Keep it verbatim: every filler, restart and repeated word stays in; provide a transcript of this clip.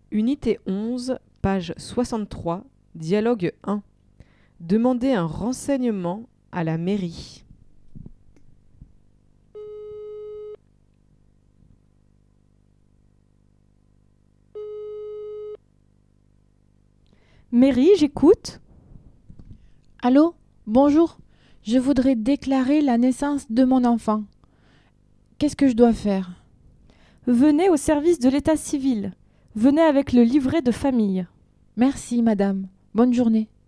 Unité onze, page soixante-trois, dialogue un. Demandez un renseignement à la mairie. Mairie, j'écoute. Allô, bonjour. Je voudrais déclarer la naissance de mon enfant. Qu'est-ce que je dois faire? Venez au service de l'état civil. Venez avec le livret de famille. Merci, madame. Bonne journée.